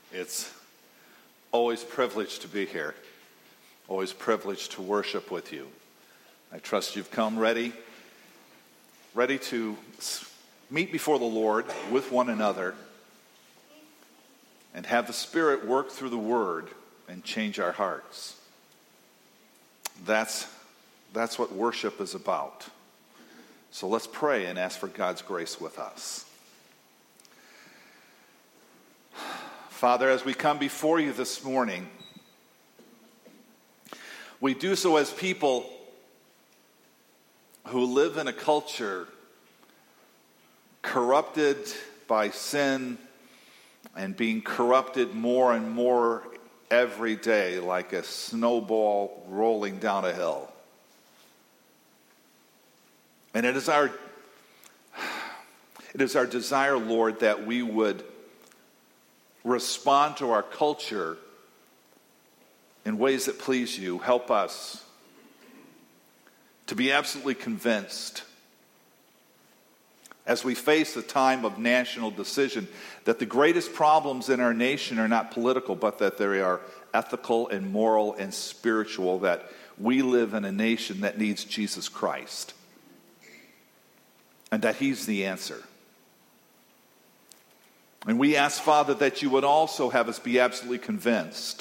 It's always a privilege to be here. Always a privilege to worship with you. I trust you've come ready to meet before the Lord with one another and have the Spirit work through the Word and change our hearts. That's what worship is about. So let's pray and ask for God's grace with us. Father, as we come before you this morning, we do so as people who live in a culture corrupted by sin and being corrupted more and more every day like a snowball rolling down a hill. And it is our desire, Lord, that we would respond to our culture in ways that please you. Help us to be absolutely convinced as we face a time of national decision that the greatest problems in our nation are not political, but that they are ethical and moral and spiritual, that we live in a nation that needs Jesus Christ and that he's the answer. And we ask, Father, that you would also have us be absolutely convinced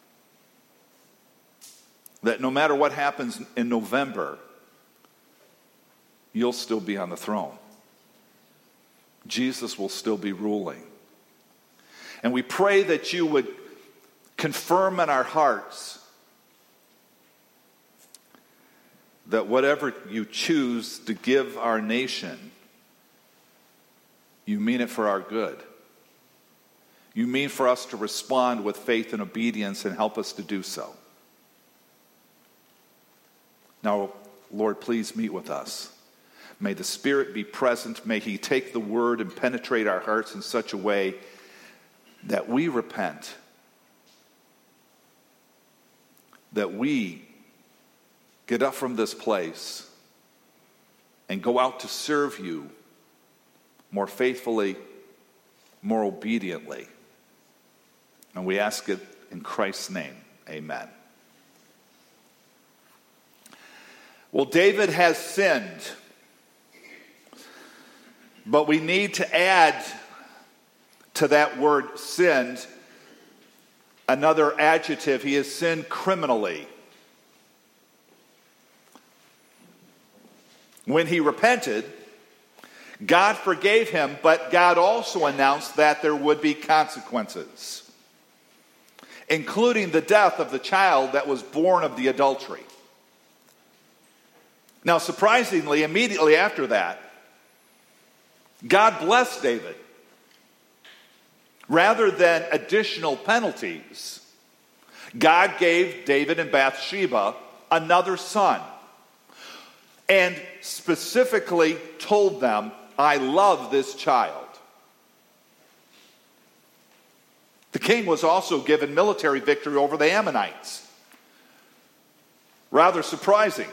that no matter what happens in November, you'll still be on the throne. Jesus will still be ruling. And we pray that you would confirm in our hearts that whatever you choose to give our nation, you mean it for our good. You mean for us to respond with faith and obedience and help us to do so. Now, Lord, please meet with us. May the Spirit be present. May he take the word and penetrate our hearts in such a way that we repent, that we get up from this place and go out to serve you more faithfully, more obediently. And we ask it in Christ's name. Amen. Well, David has sinned, but we need to add to that word sinned another adjective. He has sinned criminally. When he repented, God forgave him, but God also announced that there would be consequences, including the death of the child that was born of the adultery. Now, surprisingly, immediately after that, God blessed David. Rather than additional penalties, God gave David and Bathsheba another son, and specifically told them, I love this child. The king was also given military victory over the Ammonites. Rather surprising.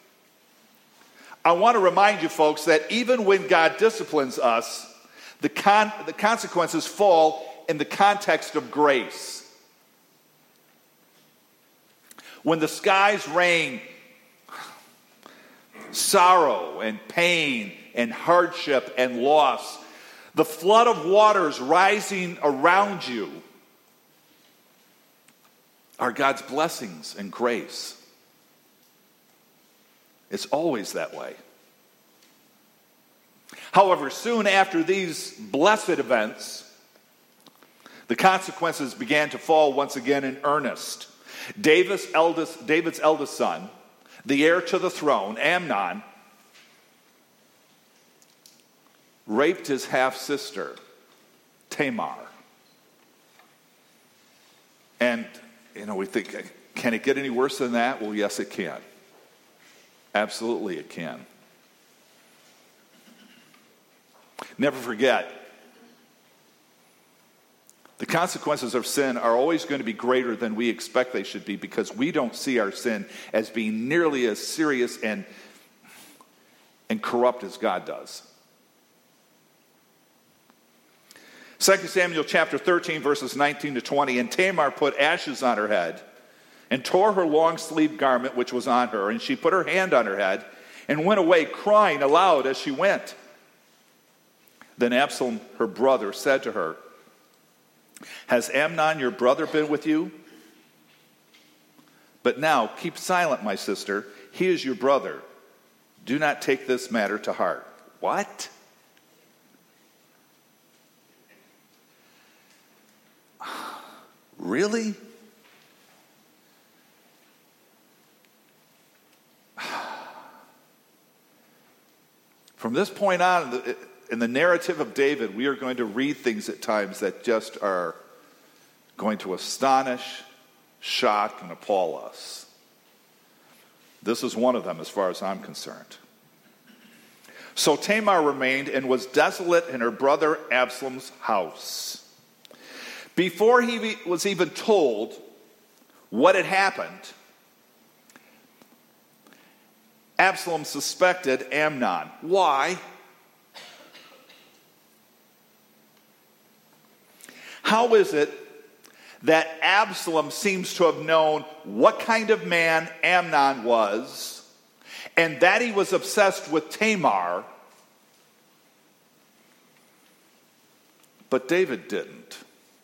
I want to remind you, folks, that even when God disciplines us, the consequences fall in the context of grace. When the skies rain sorrow and pain and hardship and loss, the flood of waters rising around you are God's blessings and grace. It's always that way. However, soon after these blessed events, the consequences began to fall once again in earnest. David's eldest son, the heir to the throne, Amnon, raped his half-sister, Tamar. And, we think, can it get any worse than that? Well, yes, it can. Absolutely it can. Never forget, the consequences of sin are always going to be greater than we expect they should be, because we don't see our sin as being nearly as serious and corrupt as God does. 2 Samuel chapter 13, verses 19 to 20. And Tamar put ashes on her head and tore her long-sleeved garment which was on her. And she put her hand on her head and went away crying aloud as she went. Then Absalom, her brother, said to her, "Has Amnon your brother been with you? But now keep silent, my sister. He is your brother. Do not take this matter to heart." What? Really? From this point on, in the narrative of David, we are going to read things at times that just are going to astonish, shock, and appall us. This is one of them as far as I'm concerned. So Tamar remained and was desolate in her brother Absalom's house. Before he was even told what had happened, Absalom suspected Amnon. Why? How is it that Absalom seems to have known what kind of man Amnon was, and that he was obsessed with Tamar, but David didn't?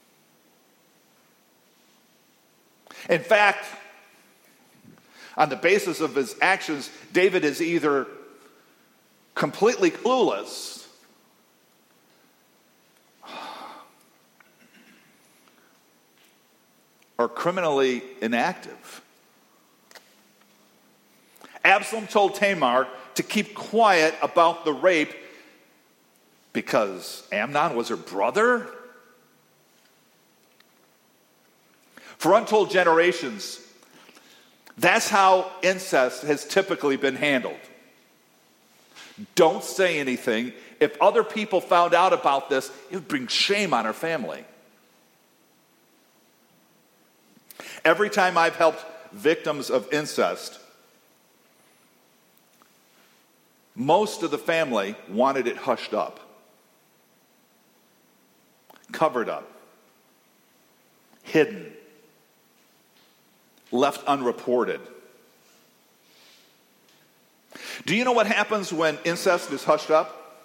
In fact, on the basis of his actions, David is either completely clueless or criminally inactive. Absalom told Tamar to keep quiet about the rape because Amnon was her brother? For untold generations, that's how incest has typically been handled. Don't say anything. If other people found out about this, it would bring shame on our family. Every time I've helped victims of incest, most of the family wanted it hushed up, covered up, hidden, left unreported. Do you know what happens when incest is hushed up?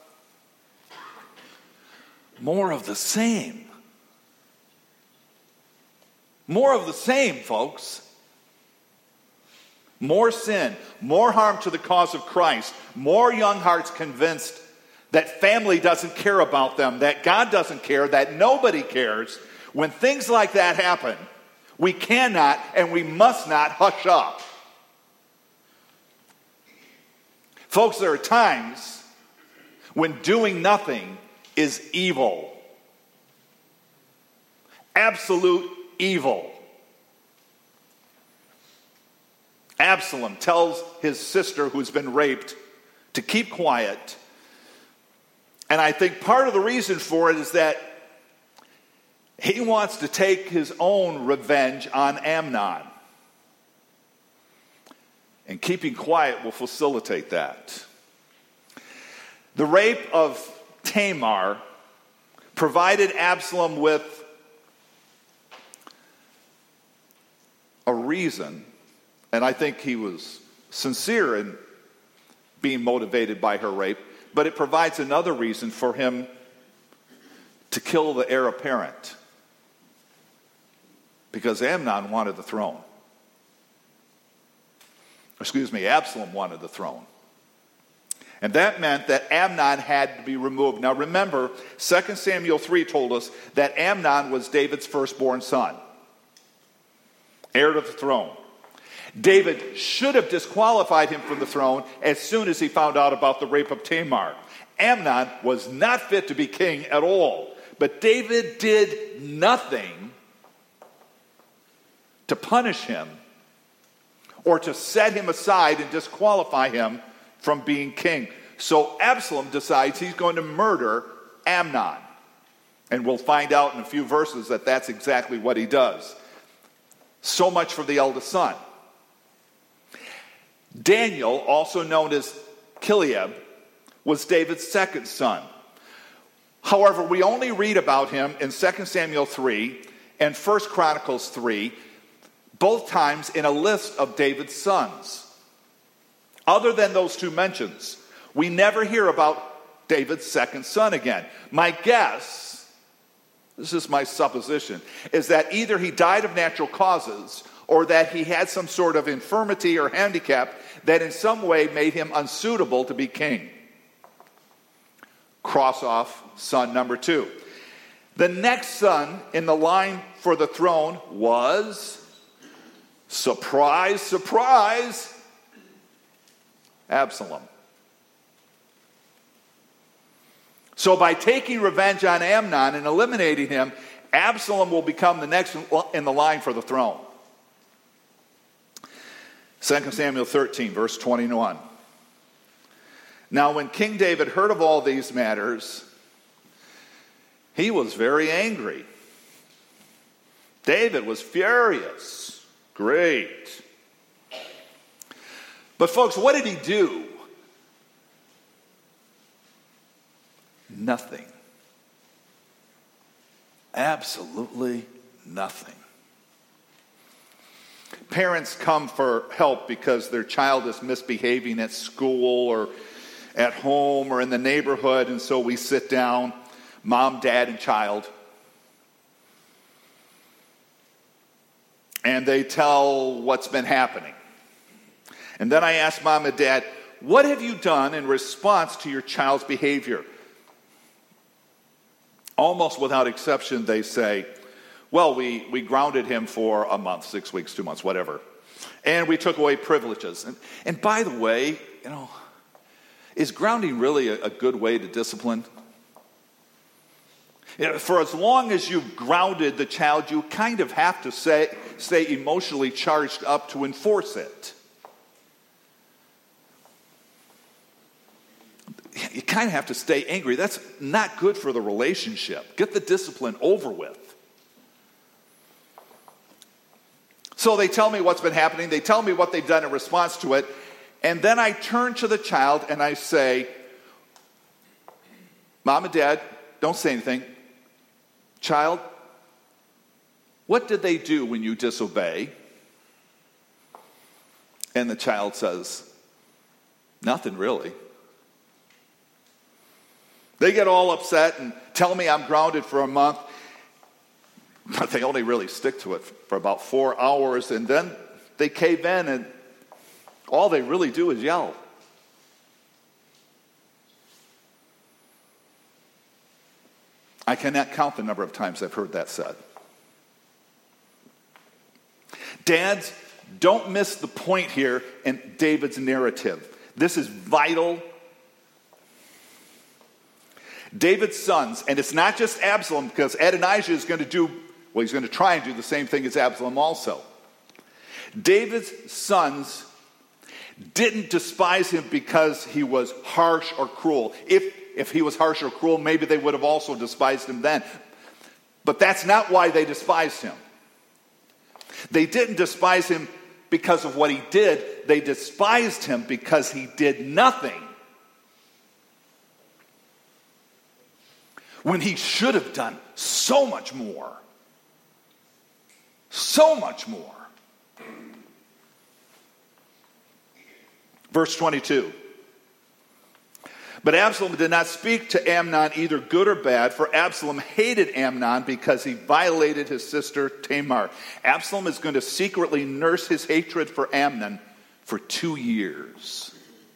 More of the same. More of the same, folks. More sin, more harm to the cause of Christ, more young hearts convinced that family doesn't care about them, that God doesn't care, that nobody cares. When things like that happen, we cannot and we must not hush up. Folks, there are times when doing nothing is evil. Absolute evil. Absalom tells his sister who's been raped to keep quiet. And I think part of the reason for it is that he wants to take his own revenge on Amnon. And keeping quiet will facilitate that. The rape of Tamar provided Absalom with a reason, and I think he was sincere in being motivated by her rape, but it provides another reason for him to kill the heir apparent. Because Amnon wanted the throne. Absalom wanted the throne. And that meant that Amnon had to be removed. Now remember, 2 Samuel 3 told us that Amnon was David's firstborn son, heir to the throne. David should have disqualified him from the throne as soon as he found out about the rape of Tamar. Amnon was not fit to be king at all. But David did nothing to punish him or to set him aside and disqualify him from being king. So Absalom decides he's going to murder Amnon. And we'll find out in a few verses that that's exactly what he does. So much for the eldest son. Daniel, also known as Chileab, was David's second son. However, we only read about him in 2 Samuel 3 and 1 Chronicles 3, both times in a list of David's sons. Other than those two mentions, we never hear about David's second son again. My guess, this is my supposition, is that either he died of natural causes or that he had some sort of infirmity or handicap that in some way made him unsuitable to be king. Cross off son number 2. The next son in the line for the throne was, surprise, surprise, Absalom. So by taking revenge on Amnon and eliminating him, Absalom will become the next in the line for the throne. 2 Samuel 13, verse 21. Now when King David heard of all these matters, he was very angry. David was furious. Great. But folks, what did he do? Nothing. Absolutely nothing. Parents come for help because their child is misbehaving at school or at home or in the neighborhood, and so we sit down, mom, dad, and child, and they tell what's been happening. And then I ask mom and dad, what have you done in response to your child's behavior? Almost without exception, they say, well, we grounded him for a month, 6 weeks, 2 months, whatever. And we took away privileges. And by the way, is grounding really a good way to discipline? For as long as you've grounded the child, you kind of have to stay emotionally charged up to enforce it. You kind of have to stay angry. That's not good for the relationship. Get the discipline over with. So they tell me what's been happening. They tell me what they've done in response to it. And then I turn to the child and I say, Mom and Dad, don't say anything. Child, what did they do when you disobey? And the child says, nothing really. They get all upset and tell me I'm grounded for a month, but they only really stick to it for about 4 hours, and then they cave in, and all they really do is yell. I cannot count the number of times I've heard that said. Dads, don't miss the point here in David's narrative. This is vital. David's sons, and it's not just Absalom, because Adonijah is going to he's going to try and do the same thing as Absalom also. David's sons didn't despise him because he was harsh or cruel. If he was harsh or cruel, maybe they would have also despised him then. But that's not why they despised him. They didn't despise him because of what he did. They despised him because he did nothing. When he should have done so much more. So much more. Verse 22. But Absalom did not speak to Amnon either good or bad, for Absalom hated Amnon because he violated his sister Tamar. Absalom is going to secretly nurse his hatred for Amnon for 2 years.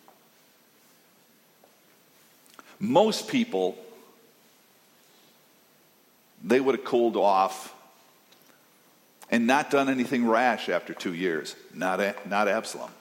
Most people, they would have cooled off and not done anything rash after 2 years. Not Absalom.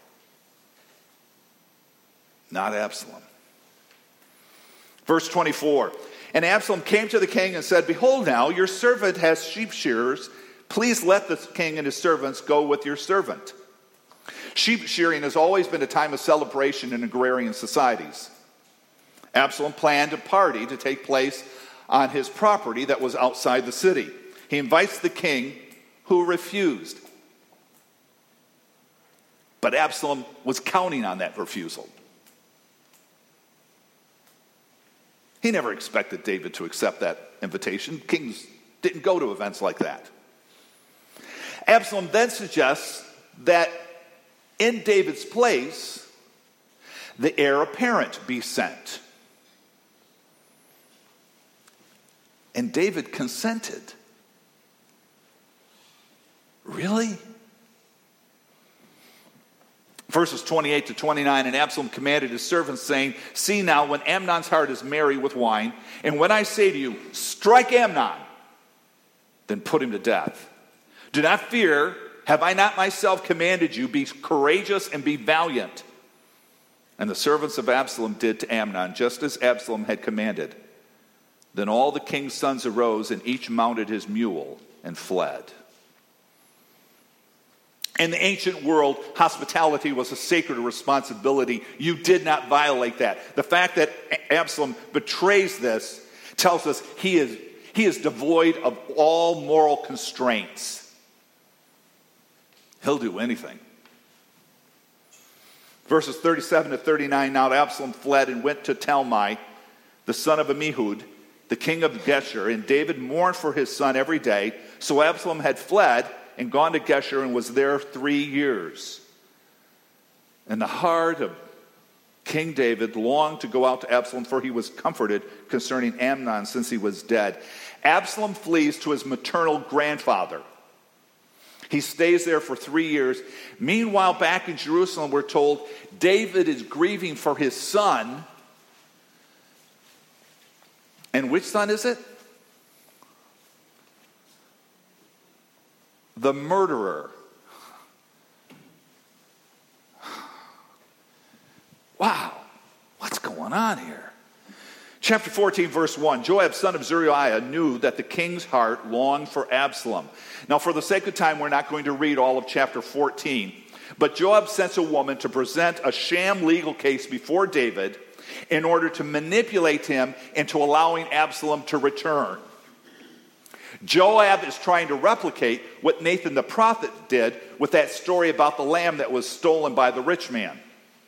Not Absalom. Verse 24. And Absalom came to the king and said, Behold now, your servant has sheep shearers. Please let the king and his servants go with your servant. Sheep shearing has always been a time of celebration in agrarian societies. Absalom planned a party to take place on his property that was outside the city. He invites the king, who refused. But Absalom was counting on that refusal. He never expected David to accept that invitation. Kings didn't go to events like that. Absalom then suggests that in David's place, the heir apparent be sent. And David consented. Really? Verses 28 to 29, and Absalom commanded his servants, saying, "See now, when Amnon's heart is merry with wine, and when I say to you, strike Amnon, then put him to death. Do not fear, have I not myself commanded you, be courageous and be valiant." And the servants of Absalom did to Amnon, just as Absalom had commanded. Then all the king's sons arose, and each mounted his mule and fled. In the ancient world, hospitality was a sacred responsibility. You did not violate that. The fact that Absalom betrays this tells us he is devoid of all moral constraints. He'll do anything. Verses 37 to 39, now Absalom fled and went to Talmai, the son of Ammihud, the king of Geshur, and David mourned for his son every day. So Absalom had fled and gone to Geshur and was there 3 years. And the heart of King David longed to go out to Absalom, for he was comforted concerning Amnon since he was dead. Absalom flees to his maternal grandfather. He stays there for 3 years. Meanwhile, back in Jerusalem, we're told David is grieving for his son. And which son is it? The murderer. Wow, what's going on here? Chapter 14, verse 1. Joab, son of Zeruiah, knew that the king's heart longed for Absalom. Now, for the sake of time, we're not going to read all of chapter 14. But Joab sends a woman to present a sham legal case before David in order to manipulate him into allowing Absalom to return. Joab is trying to replicate what Nathan the prophet did with that story about the lamb that was stolen by the rich man.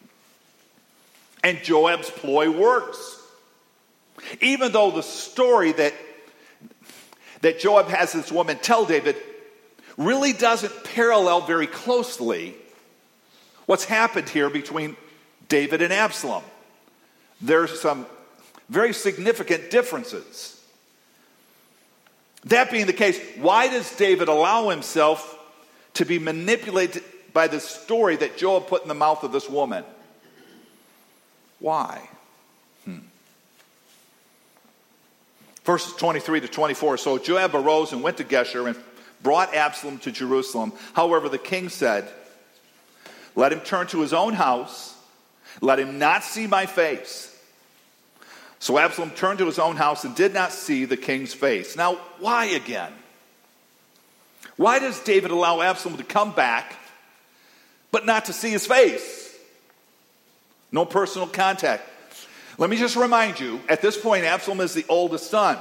And Joab's ploy works. Even though the story that Joab has this woman tell David really doesn't parallel very closely what's happened here between David and Absalom. There's some very significant differences. That being the case, why does David allow himself to be manipulated by the story that Joab put in the mouth of this woman? Why? Verses 23 to 24. So Joab arose and went to Geshur and brought Absalom to Jerusalem. However, the king said, "Let him turn to his own house. Let him not see my face." So Absalom turned to his own house and did not see the king's face. Now, why again? Why does David allow Absalom to come back, but not to see his face? No personal contact. Let me just remind you, at this point, Absalom is the oldest son.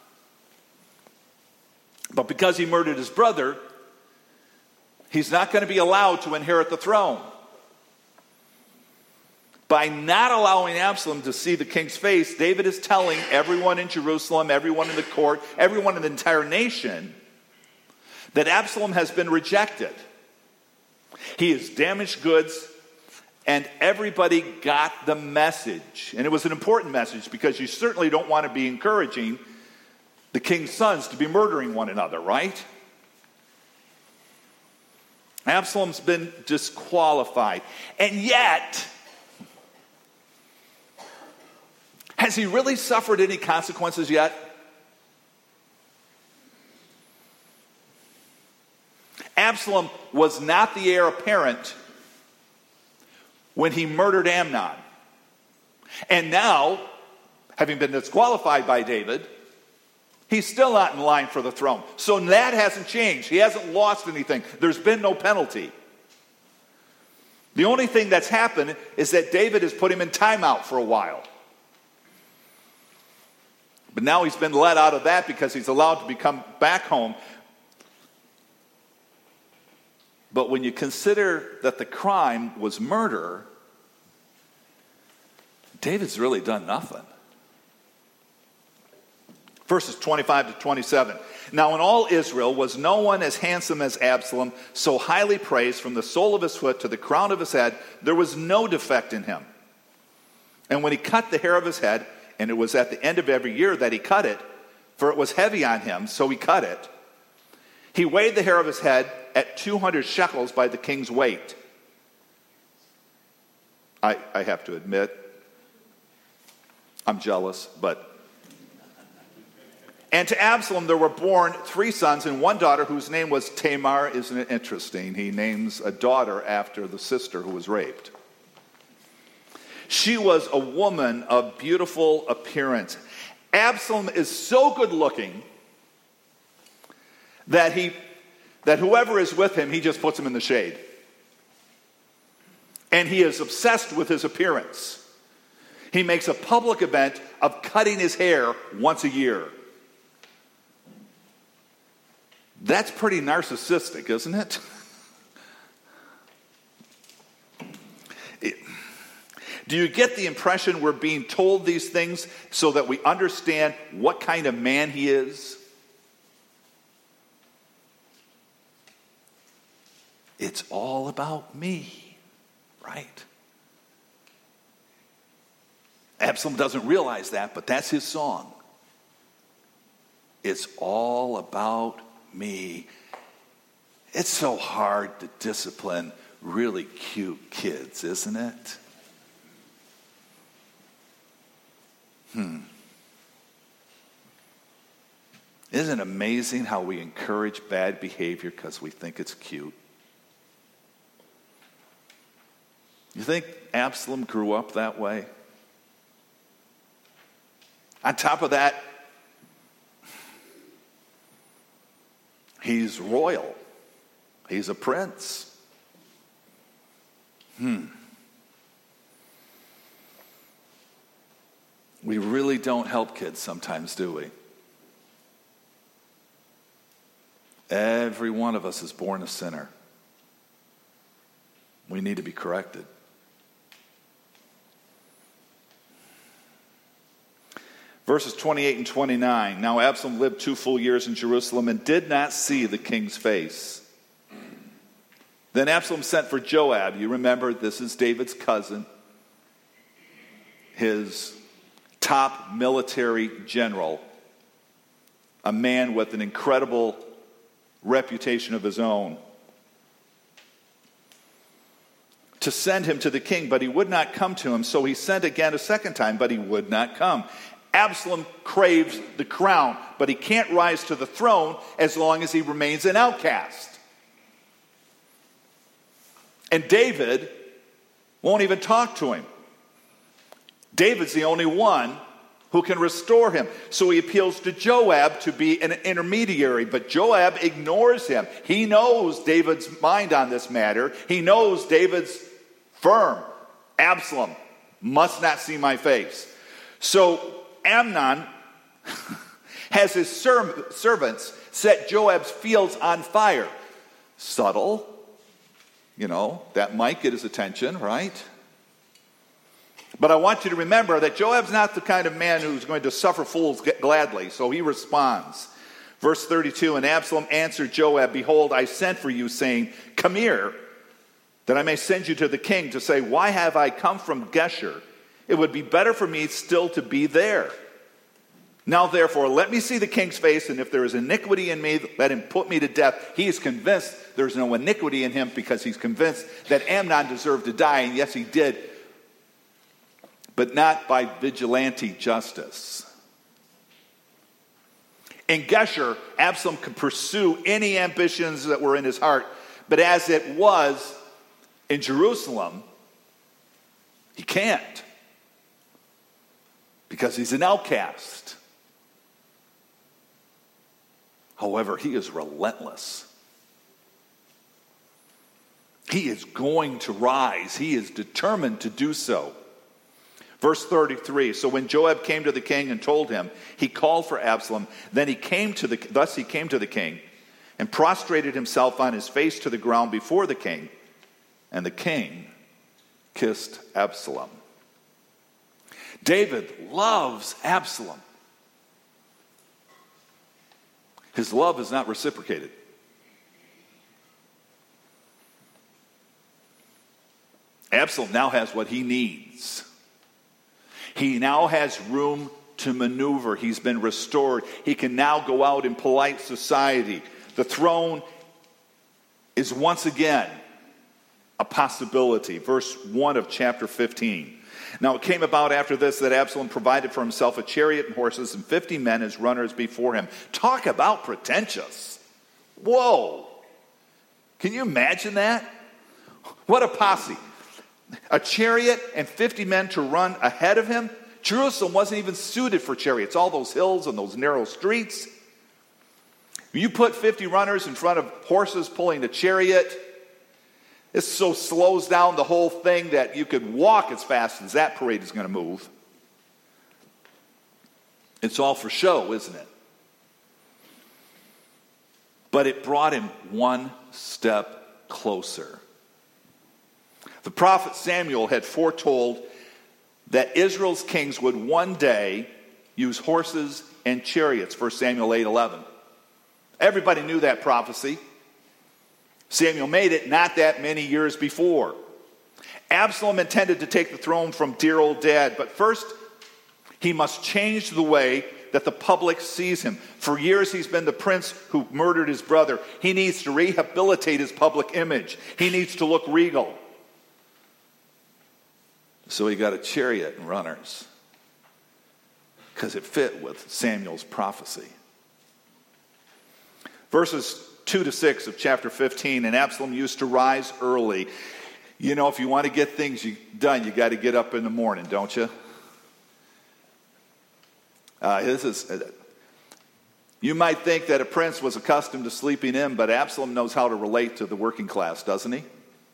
But because he murdered his brother, he's not going to be allowed to inherit the throne. By not allowing Absalom to see the king's face, David is telling everyone in Jerusalem, everyone in the court, everyone in the entire nation, that Absalom has been rejected. He is damaged goods, and everybody got the message. And it was an important message, because you certainly don't want to be encouraging the king's sons to be murdering one another, right? Absalom's been disqualified. And yet, has he really suffered any consequences yet? Absalom was not the heir apparent when he murdered Amnon. And now, having been disqualified by David, he's still not in line for the throne. So that hasn't changed. He hasn't lost anything. There's been no penalty. The only thing that's happened is that David has put him in timeout for a while. But now he's been let out of that because he's allowed to come back home. But when you consider that the crime was murder, David's really done nothing. Verses 25 to 27. Now in all Israel was no one as handsome as Absalom, so highly praised from the sole of his foot to the crown of his head. There was no defect in him. And when he cut the hair of his head, and it was at the end of every year that he cut it, for it was heavy on him, so he cut it, he weighed the hair of his head at 200 shekels by the king's weight. I have to admit, I'm jealous, but... And to Absalom there were born 3 sons and 1 daughter whose name was Tamar. Isn't it interesting? He names a daughter after the sister who was raped. She was a woman of beautiful appearance. Absalom is so good looking that whoever is with him, he just puts him in the shade. And he is obsessed with his appearance. He makes a public event of cutting his hair once a year. That's pretty narcissistic, isn't it? Do you get the impression we're being told these things so that we understand what kind of man he is? It's all about me, right? Absalom doesn't realize that, but that's his song. It's all about me. It's so hard to discipline really cute kids, isn't it? Isn't it amazing how we encourage bad behavior because we think it's cute? You think Absalom grew up that way? On top of that, he's royal. He's a prince. We really don't help kids sometimes, do we? Every one of us is born a sinner. We need to be corrected. Verses 28 and 29. Now Absalom lived 2 full years in Jerusalem and did not see the king's face. Then Absalom sent for Joab. You remember, this is David's cousin. His top military general. A man with an incredible reputation of his own. To send him to the king, but he would not come to him. So he sent again a second time, but he would not come. Absalom craves the crown, but he can't rise to the throne as long as he remains an outcast. And David won't even talk to him. David's the only one who can restore him. So he appeals to Joab to be an intermediary, but Joab ignores him. He knows David's mind on this matter. He knows David's firm. Absalom must not see my face. So Amnon has his servants set Joab's fields on fire. Subtle. That might get his attention, right? But I want you to remember that Joab's not the kind of man who's going to suffer fools gladly. So he responds. Verse 32, and Absalom answered Joab, behold, I sent for you, saying, come here, that I may send you to the king to say, why have I come from Geshur? It would be better for me still to be there. Now therefore, let me see the king's face, and if there is iniquity in me, let him put me to death. He is convinced there's no iniquity in him because he's convinced that Amnon deserved to die, and yes, he did, but not by vigilante justice. In Geshur, Absalom could pursue any ambitions that were in his heart, but as it was in Jerusalem, he can't, because he's an outcast. However, he is relentless. He is going to rise. He is determined to do so. Verse 33, so when Joab came to the king and told him, he called for Absalom. Then he came to the king and prostrated himself on his face to the ground before the king. And the king kissed Absalom. David loves Absalom. his love is not reciprocated. Absalom now has what he needs. He now has room to maneuver. He's been restored. He can now go out in polite society. The throne is once again a possibility. Verse 1 of chapter 15. Now it came about after this that Absalom provided for himself a chariot and horses and 50 men as runners before him. Talk about pretentious. Whoa. Can you imagine that? What a posse. A chariot and 50 men to run ahead of him. Jerusalem wasn't even suited for chariots. All those hills and those narrow streets. You put 50 runners in front of horses pulling a chariot. This so slows down the whole thing that you could walk as fast as that parade is going to move. It's all for show, isn't it? But it brought him one step closer. The prophet Samuel had foretold that Israel's kings would one day use horses and chariots, 1 Samuel 8:11. Everybody knew that prophecy. Samuel made it not that many years before. Absalom intended to take the throne from dear old dad, but first he must change the way that the public sees him. For years he's been the prince who murdered his brother. He needs to rehabilitate his public image. He needs to look regal. So he got a chariot and runners because it fit with Samuel's prophecy. Verses 2 to 6 of chapter 15, and Absalom used to rise early. You know, if you want to get things done, you got to get up in the morning, don't you? You might think that a prince was accustomed to sleeping in, but Absalom knows how to relate to the working class, doesn't he?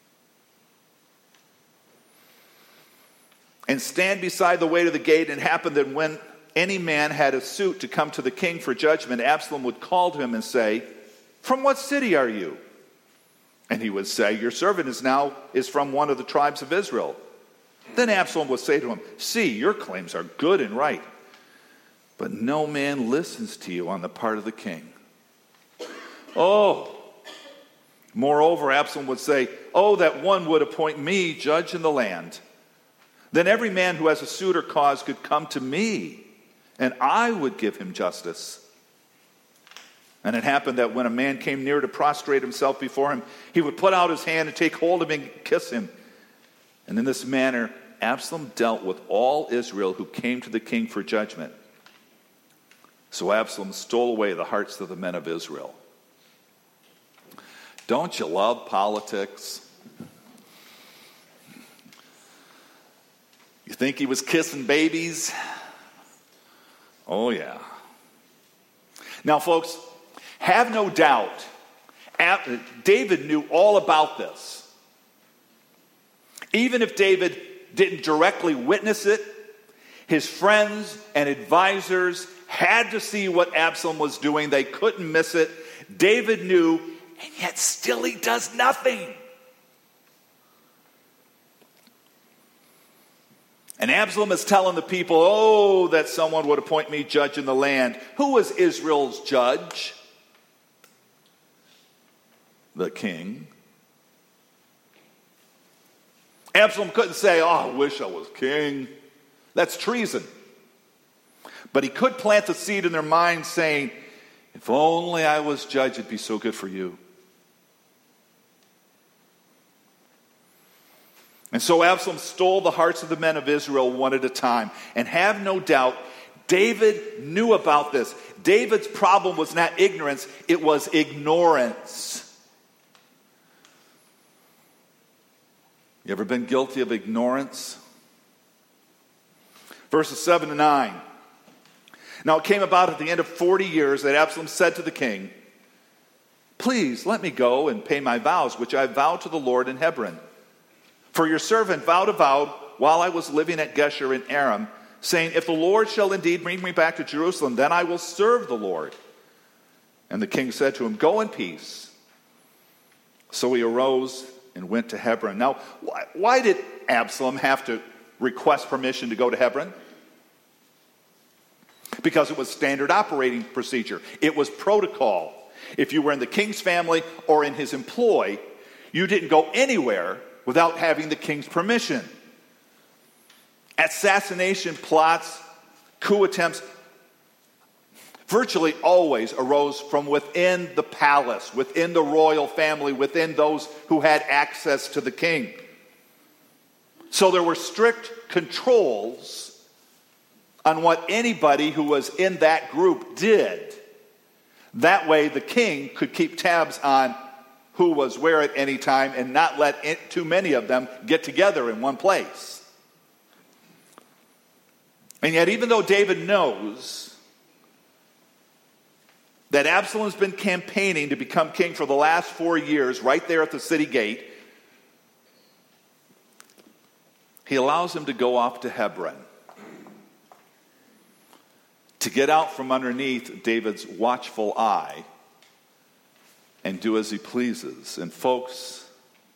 And stand beside the way to the gate, and it happened that when any man had a suit to come to the king for judgment, Absalom would call to him and say, "From what city are you?" And he would say, "Your servant is from one of the tribes of Israel." Then Absalom would say to him, "See, your claims are good and right, but no man listens to you on the part of the king." Moreover, Absalom would say, "Oh, that one would appoint me judge in the land. Then every man who has a suit or cause could come to me, and I would give him justice." And it happened that when a man came near to prostrate himself before him, he would put out his hand and take hold of him and kiss him. And in this manner, Absalom dealt with all Israel who came to the king for judgment. So Absalom stole away the hearts of the men of Israel. Don't you love politics? You think he was kissing babies? Oh, yeah. Now, folks, have no doubt, David knew all about this. Even if David didn't directly witness it, his friends and advisors had to see what Absalom was doing. They couldn't miss it. David knew, and yet still he does nothing. And Absalom is telling the people, that someone would appoint me judge in the land. Who was Israel's judge? The king. Absalom couldn't say, I wish I was king. That's treason. But he could plant the seed in their minds saying, if only I was judge, it'd be so good for you. And so Absalom stole the hearts of the men of Israel one at a time. And have no doubt, David knew about this. David's problem was not ignorance, it was ignorance. You ever been guilty of ignorance? Verses 7 to 9. Now it came about at the end of 40 years that Absalom said to the king, "Please let me go and pay my vows, which I vowed to the Lord in Hebron. For your servant vowed a vow while I was living at Geshur in Aram, saying, if the Lord shall indeed bring me back to Jerusalem, then I will serve the Lord." And the king said to him, "Go in peace." So he arose and went to Hebron. Now, why did Absalom have to request permission to go to Hebron? because it was standard operating procedure. It was protocol. If you were in the king's family or in his employ, you didn't go anywhere without having the king's permission. Assassination plots, coup attempts, virtually always arose from within the palace, within the royal family, within those who had access to the king. So there were strict controls on what anybody who was in that group did. That way the king could keep tabs on who was where at any time and not let too many of them get together in one place. And yet, even though David knows that Absalom's been campaigning to become king for the last 4 years right there at the city gate, he allows him to go off to Hebron to get out from underneath David's watchful eye and do as he pleases. And folks,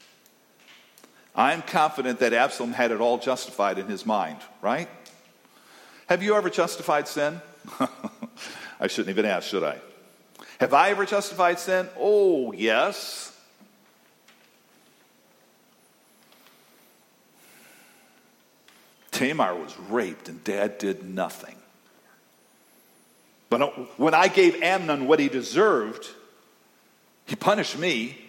I'm confident that Absalom had it all justified in his mind, right? Have you ever justified sin? I shouldn't even ask, should I? Have I ever justified sin? Oh, yes. Tamar was raped and Dad did nothing. But when I gave Amnon what he deserved, he punished me.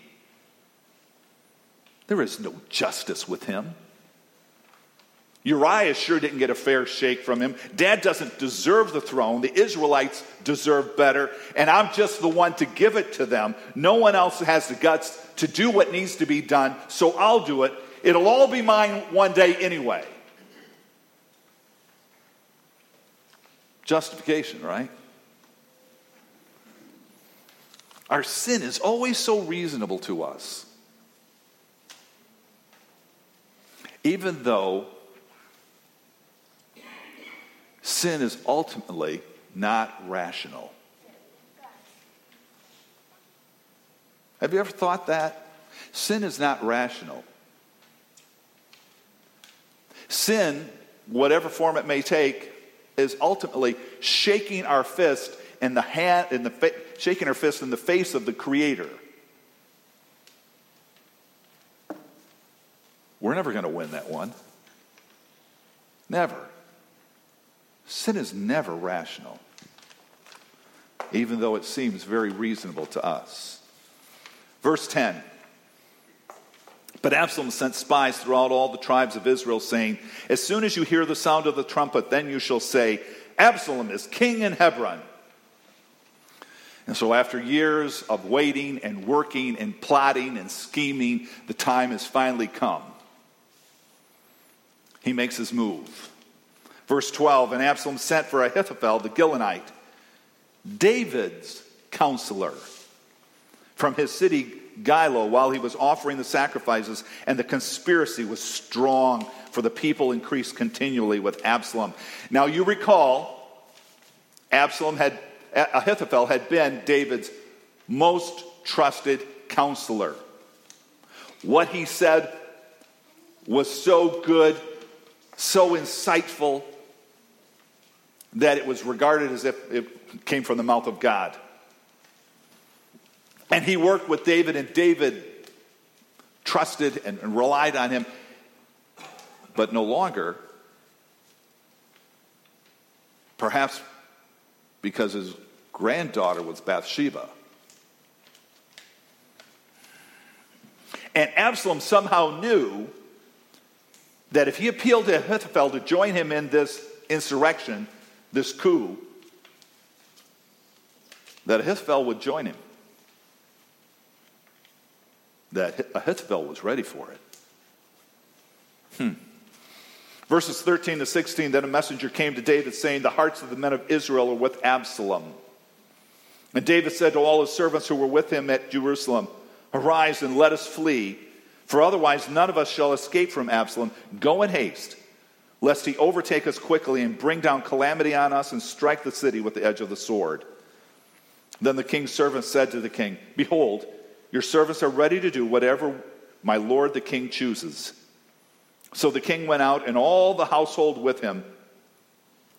There is no justice with him. Uriah sure didn't get a fair shake from him. Dad doesn't deserve the throne. The Israelites deserve better. And I'm just the one to give it to them. No one else has the guts to do what needs to be done, so I'll do it. It'll all be mine one day anyway. Justification, right? Our sin is always so reasonable to us. Even though sin is ultimately not rational. Have you ever thought that? Sin is not rational. Sin, whatever form it may take, is ultimately shaking our fist in the hand, shaking our fist in the face of the Creator. We're never going to win that one. Never. Sin is never rational, even though it seems very reasonable to us. Verse 10. But Absalom sent spies throughout all the tribes of Israel, saying, as soon as you hear the sound of the trumpet, then you shall say, Absalom is king in Hebron. And so after years of waiting and working and plotting and scheming, the time has finally come. He makes his move. Verse 12, and Absalom sent for Ahithophel the Gilonite, David's counselor, from his city Gilo, while he was offering the sacrifices, and the conspiracy was strong, for the people increased continually with Absalom. Now you recall, Ahithophel had been David's most trusted counselor. What he said was so good, so insightful, that it was regarded as if it came from the mouth of God. And he worked with David, and David trusted and relied on him, but no longer. Perhaps because his granddaughter was Bathsheba. And Absalom somehow knew that if he appealed to Ahithophel to join him in this insurrection, this coup, that Ahithophel would join him. That Ahithophel was ready for it. Verses 13 to 16, then a messenger came to David saying, the hearts of the men of Israel are with Absalom. And David said to all his servants who were with him at Jerusalem, arise and let us flee, for otherwise none of us shall escape from Absalom. Go in haste, lest he overtake us quickly and bring down calamity on us and strike the city with the edge of the sword. Then the king's servants said to the king, behold, your servants are ready to do whatever my lord the king chooses. So the king went out, and all the household with him,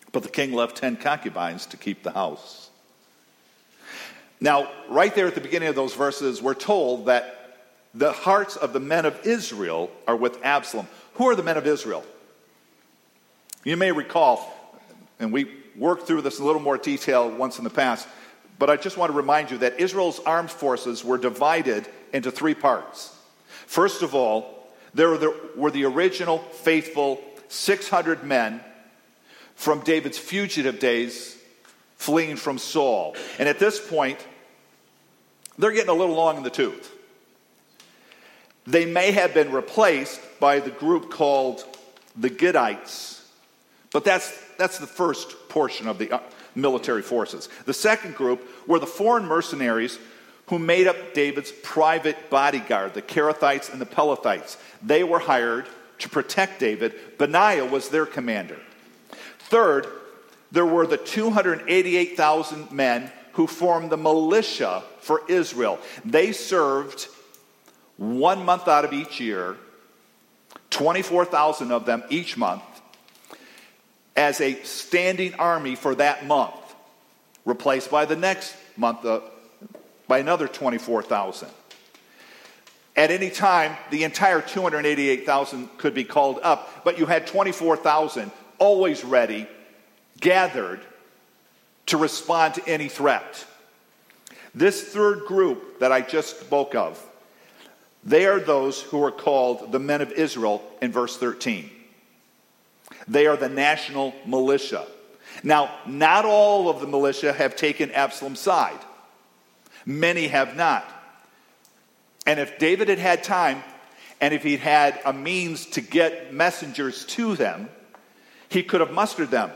But the king left 10 concubines to keep the house. Now, right there at the beginning of those verses, we're told that the hearts of the men of Israel are with Absalom. Who are the men of Israel? You may recall, and we worked through this in a little more detail once in the past, but I just want to remind you that Israel's armed forces were divided into 3 parts. First of all, there were the original faithful 600 men from David's fugitive days fleeing from Saul. And at this point, they're getting a little long in the tooth. They may have been replaced by the group called the Gittites, but that's the first portion of the military forces. The second group were the foreign mercenaries who made up David's private bodyguard, the Kerethites and the Pelethites. They were hired to protect David. Benaiah was their commander. Third, there were the 288,000 men who formed the militia for Israel. They served 1 month out of each year, 24,000 of them each month, as a standing army for that month, replaced by the next month by another 24,000. At any time, the entire 288,000 could be called up, but you had 24,000 always ready, gathered to respond to any threat. This third group that I just spoke of, they are those who are called the men of Israel in verse 13. They are the national militia. Now, not all of the militia have taken Absalom's side. Many have not. And if David had had time, and if he'd had a means to get messengers to them, he could have mustered them.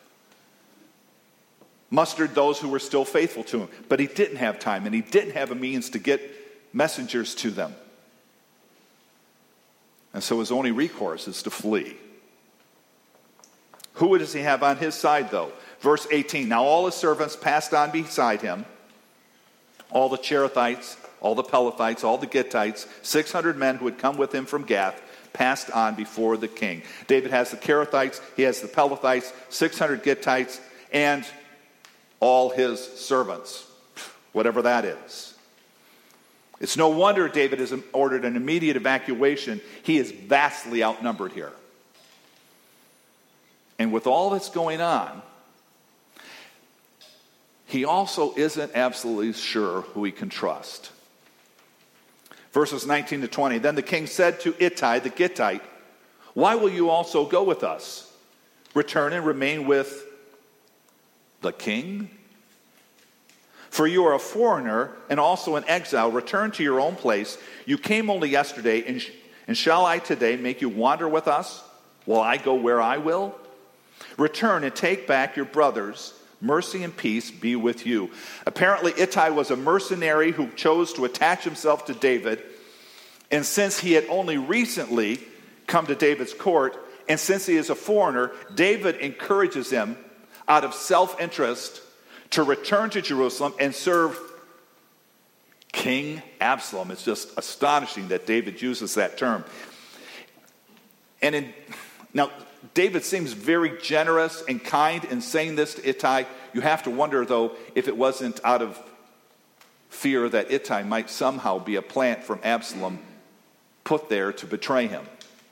Mustered those who were still faithful to him. But he didn't have time, and he didn't have a means to get messengers to them. And so his only recourse is to flee. Who does he have on his side, though? Verse 18, now all his servants passed on beside him, all the Cherethites, all the Pelethites, all the Gittites, 600 men who had come with him from Gath, passed on before the king. David has the Kerethites, he has the Pelethites, 600 Gittites, and all his servants, whatever that is. It's no wonder David has ordered an immediate evacuation. He is vastly outnumbered here. And with all that's going on, he also isn't absolutely sure who he can trust. Verses 19 to 20, then the king said to Ittai the Gittite, why will you also go with us? Return and remain with the king? For you are a foreigner and also an exile. Return to your own place. You came only yesterday, and shall I today make you wander with us while I go where I will? Return and take back your brothers. Mercy and peace be with you. Apparently, Ittai was a mercenary who chose to attach himself to David. And since he had only recently come to David's court, and since he is a foreigner, David encourages him out of self-interest to return to Jerusalem and serve King Absalom. It's just astonishing that David uses that term. Now, David seems very generous and kind in saying this to Ittai. You have to wonder, though, if it wasn't out of fear that Ittai might somehow be a plant from Absalom put there to betray him.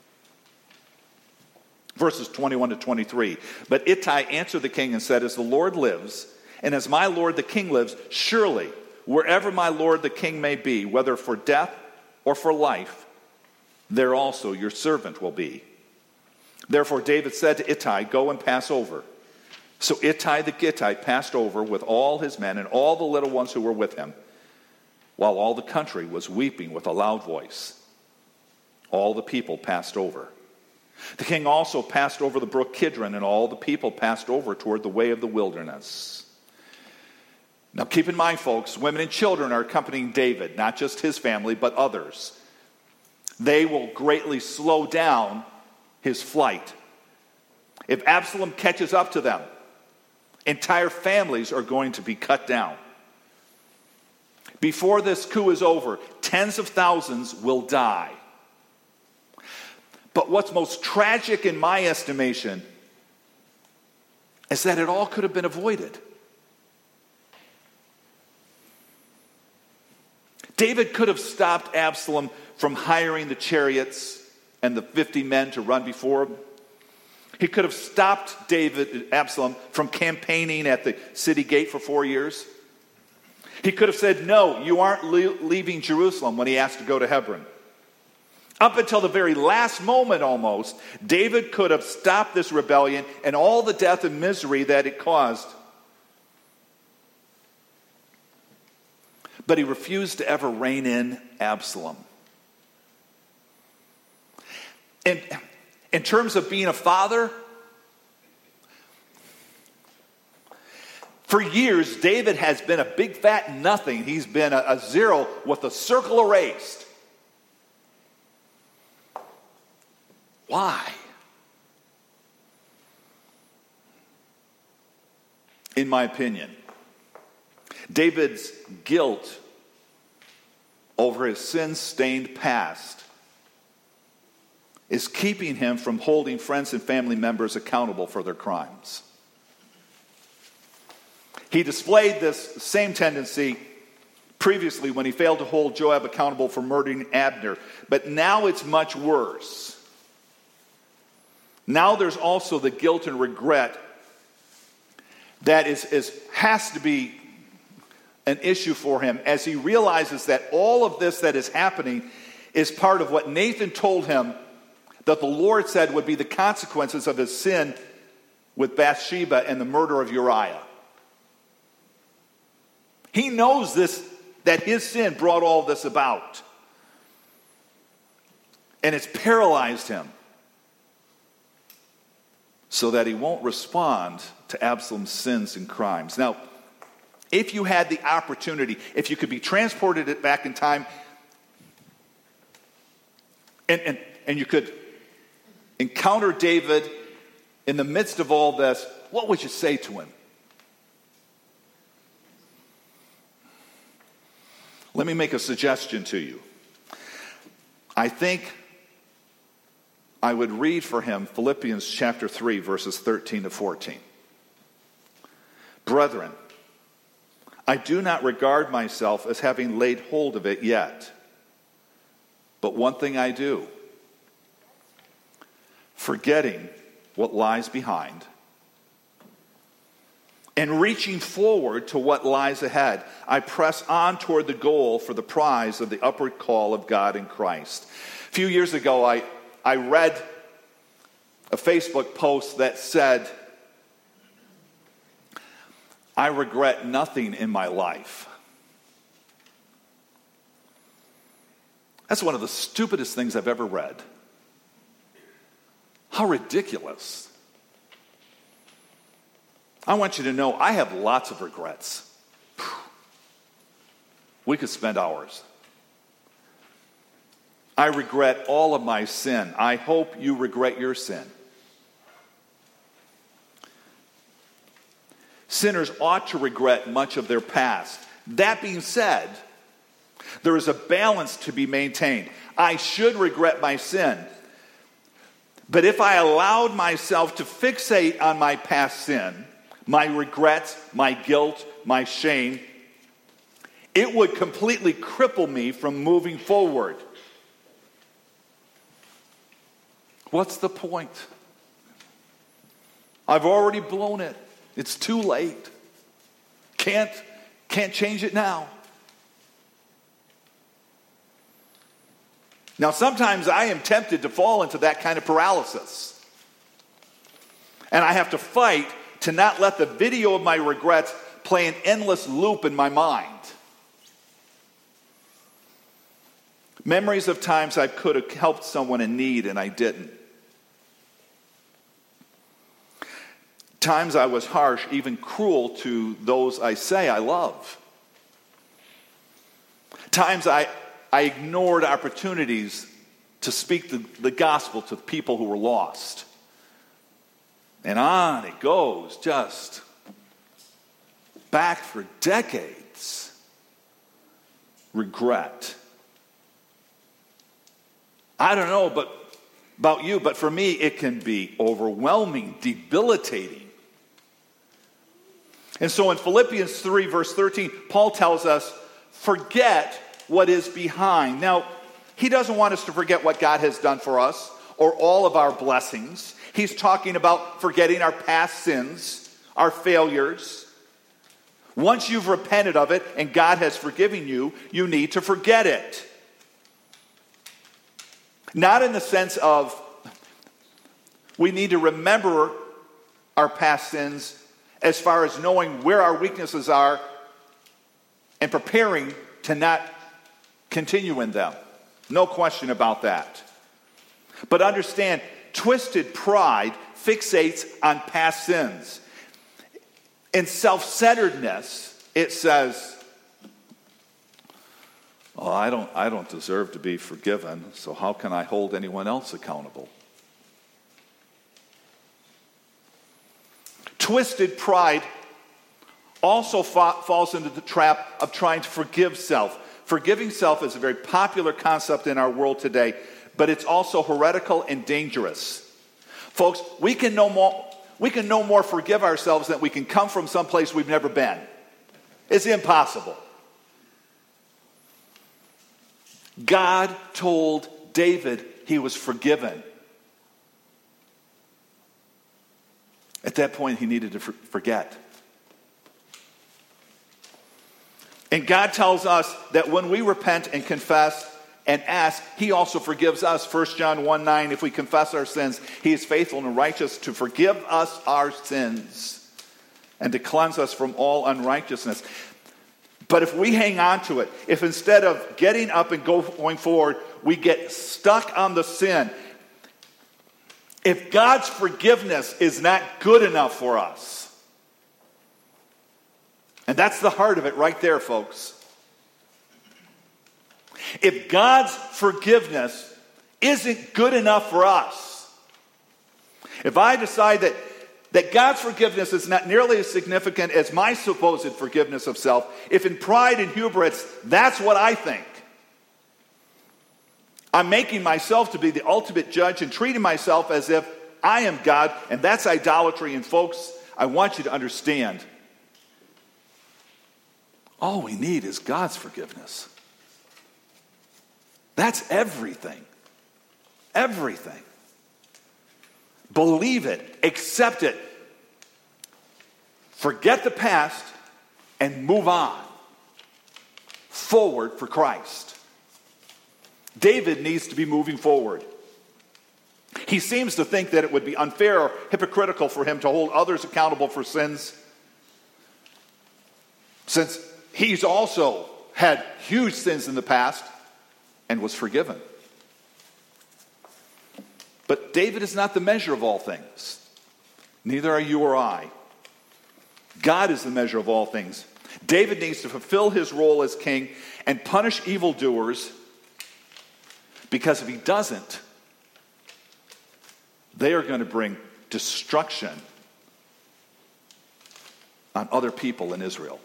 Verses 21 to 23. But Ittai answered the king and said, as the Lord lives, and as my lord the king lives, surely wherever my lord the king may be, whether for death or for life, there also your servant will be. Therefore David said to Ittai, go and pass over. So Ittai the Gittite passed over with all his men and all the little ones who were with him, while all the country was weeping with a loud voice. All the people passed over. The king also passed over the brook Kidron, and all the people passed over toward the way of the wilderness. Now keep in mind, folks, women and children are accompanying David, not just his family, but others. They will greatly slow down his flight. If Absalom catches up to them, entire families are going to be cut down. Before this coup is over, tens of thousands will die. But what's most tragic in my estimation is that it all could have been avoided. David could have stopped Absalom from hiring the chariots and the 50 men to run before him. He could have stopped Absalom from campaigning at the city gate for 4 years. He could have said, no, you aren't leaving Jerusalem when he asked to go to Hebron. Up until the very last moment almost, David could have stopped this rebellion and all the death and misery that it caused. But he refused to ever rein in Absalom. In terms of being a father, for years, David has been a big fat nothing. He's been a zero with a circle erased. Why? In my opinion, David's guilt over his sin-stained past is keeping him from holding friends and family members accountable for their crimes. He displayed this same tendency previously when he failed to hold Joab accountable for murdering Abner, but now it's much worse. Now there's also the guilt and regret that has to be an issue for him as he realizes that all of this that is happening is part of what Nathan told him that the Lord said would be the consequences of his sin with Bathsheba and the murder of Uriah. He knows this, that his sin brought all this about. And it's paralyzed him so that he won't respond to Absalom's sins and crimes. Now, if you had the opportunity, if you could be transported back in time, and you could encounter David in the midst of all this, what would you say to him? Let me make a suggestion to you. I think I would read for him Philippians chapter 3, verses 13 to 14. Brethren, I do not regard myself as having laid hold of it yet. But one thing I do, forgetting what lies behind and reaching forward to what lies ahead, I press on toward the goal for the prize of the upward call of God in Christ. A few years ago, I read a Facebook post that said, I regret nothing in my life. That's one of the stupidest things I've ever read. How ridiculous. I want you to know I have lots of regrets. We could spend hours. I regret all of my sin. I hope you regret your sin. Sinners ought to regret much of their past. That being said, there is a balance to be maintained. I should regret my sin. But if I allowed myself to fixate on my past sin, my regrets, my guilt, my shame, it would completely cripple me from moving forward. What's the point? I've already blown it. It's too late. Can't change it now. Now, sometimes I am tempted to fall into that kind of paralysis. And I have to fight to not let the video of my regrets play an endless loop in my mind. Memories of times I could have helped someone in need and I didn't. Times I was harsh, even cruel to those I say I love. Times I ignored opportunities to speak the gospel to people who were lost. And on it goes, just back for decades. Regret. I don't know about you, but for me it can be overwhelming, debilitating. And so in Philippians 3, verse 13, Paul tells us, forget what is behind. Now, he doesn't want us to forget what God has done for us or all of our blessings. He's talking about forgetting our past sins, our failures. Once you've repented of it and God has forgiven you, you need to forget it. Not in the sense of we need to remember our past sins as far as knowing where our weaknesses are and preparing to not continue in them. No question about that. But understand, twisted pride fixates on past sins. In self-centeredness, it says, "Oh, I don't deserve to be forgiven, so how can I hold anyone else accountable?" Twisted pride also falls into the trap of trying to forgive self. Forgiving self is a very popular concept in our world today, but it's also heretical and dangerous. Folks, we can no more forgive ourselves than we can come from someplace we've never been. It's impossible. God told David he was forgiven. At that point, he needed to forget. And God tells us that when we repent and confess and ask, he also forgives us. 1 John 1:9, if we confess our sins, he is faithful and righteous to forgive us our sins and to cleanse us from all unrighteousness. But if we hang on to it, if instead of getting up and going forward, we get stuck on the sin, if God's forgiveness is not good enough for us, and that's the heart of it right there, folks. If God's forgiveness isn't good enough for us, if I decide that God's forgiveness is not nearly as significant as my supposed forgiveness of self, if in pride and hubris, that's what I think, I'm making myself to be the ultimate judge and treating myself as if I am God, and that's idolatry. And folks, I want you to understand, all we need is God's forgiveness. That's everything. Everything. Believe it. Accept it. Forget the past and move on. Forward for Christ. David needs to be moving forward. He seems to think that it would be unfair or hypocritical for him to hold others accountable for sins, since he's also had huge sins in the past and was forgiven. But David is not the measure of all things. Neither are you or I. God is the measure of all things. David needs to fulfill his role as king and punish evildoers, because if he doesn't, they are going to bring destruction on other people in Israel.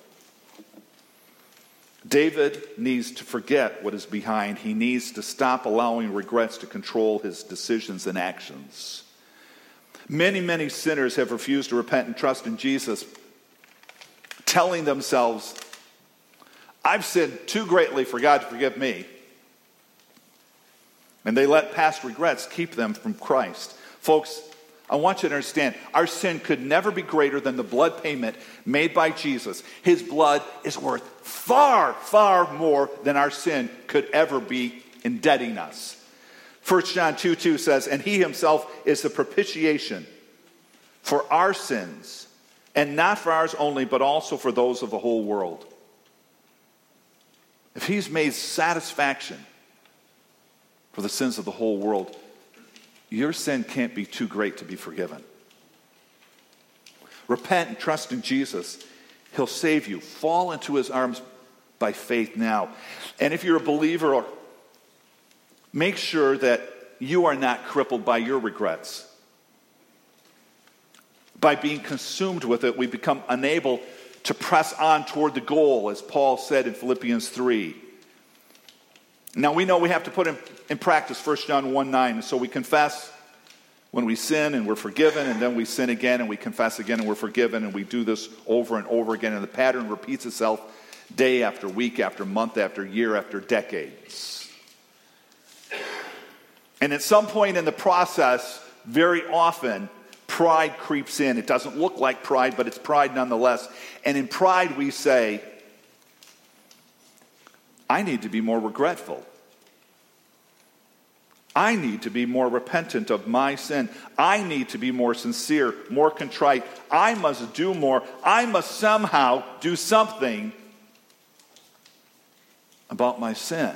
David needs to forget what is behind. He needs to stop allowing regrets to control his decisions and actions. Many, many sinners have refused to repent and trust in Jesus, telling themselves, I've sinned too greatly for God to forgive me. And they let past regrets keep them from Christ. Folks, I want you to understand, our sin could never be greater than the blood payment made by Jesus. His blood is worth far, far more than our sin could ever be indebting us. 1 John 2:2 says, and he himself is the propitiation for our sins, and not for ours only, but also for those of the whole world. If he's made satisfaction for the sins of the whole world, your sin can't be too great to be forgiven. Repent and trust in Jesus. He'll save you. Fall into his arms by faith now. And if you're a believer, make sure that you are not crippled by your regrets. By being consumed with it, we become unable to press on toward the goal, as Paul said in Philippians 3. Now we know we have to put in practice 1 John 1:9. So we confess When we sin and we're forgiven, and then we sin again and we confess again and we're forgiven, and we do this over and over again, and the pattern repeats itself day after week after month after year after decades. And at some point in the process, very often, pride creeps in. It doesn't look like pride, but it's pride nonetheless. And in pride we say, I need to be more regretful. I need to be more repentant of my sin. I need to be more sincere, more contrite. I must do more. I must somehow do something about my sin.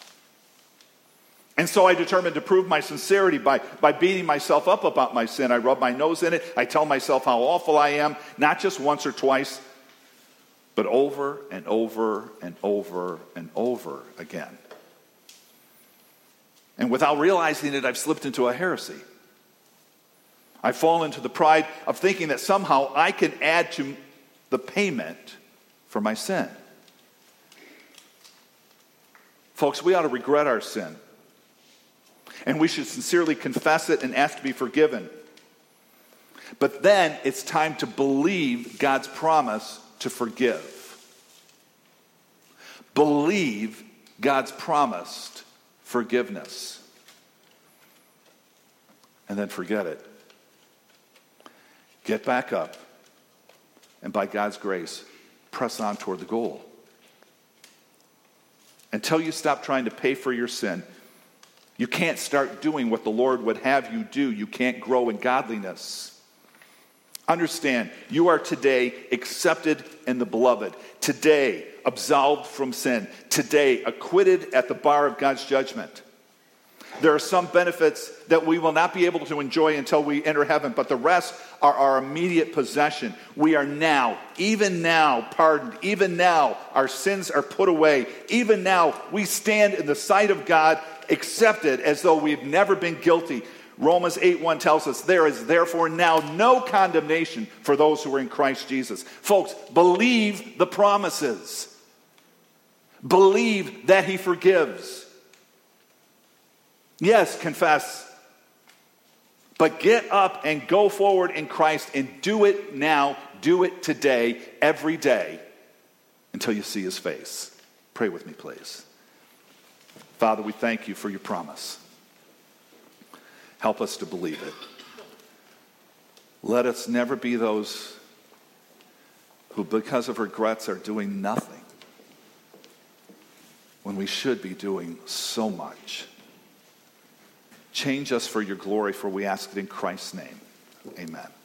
And so I determined to prove my sincerity by beating myself up about my sin. I rub my nose in it. I tell myself how awful I am, not just once or twice, but over and over and over and over again. And without realizing it, I've slipped into a heresy. I fall into the pride of thinking that somehow I can add to the payment for my sin. Folks, we ought to regret our sin. And we should sincerely confess it and ask to be forgiven. But then it's time to believe God's promise to forgive. Believe God's promised forgiveness. And then forget it. Get back up. And by God's grace, press on toward the goal. Until you stop trying to pay for your sin, you can't start doing what the Lord would have you do. You can't grow in godliness. Understand, you are today accepted in the beloved. Today, absolved from sin. Today, acquitted at the bar of God's judgment. There are some benefits that we will not be able to enjoy until we enter heaven, but the rest are our immediate possession. We are now, even now, pardoned. Even now, our sins are put away. Even now, we stand in the sight of God, accepted as though we've never been guilty. Romans 8:1 tells us, there is therefore now no condemnation for those who are in Christ Jesus. Folks, believe the promises. Believe that he forgives. Yes, confess. But get up and go forward in Christ and do it now. Do it today, every day, until you see his face. Pray with me, please. Father, we thank you for your promise. Help us to believe it. Let us never be those who, because of regrets, are doing nothing when we should be doing so much. Change us for your glory, for we ask it in Christ's name. Amen.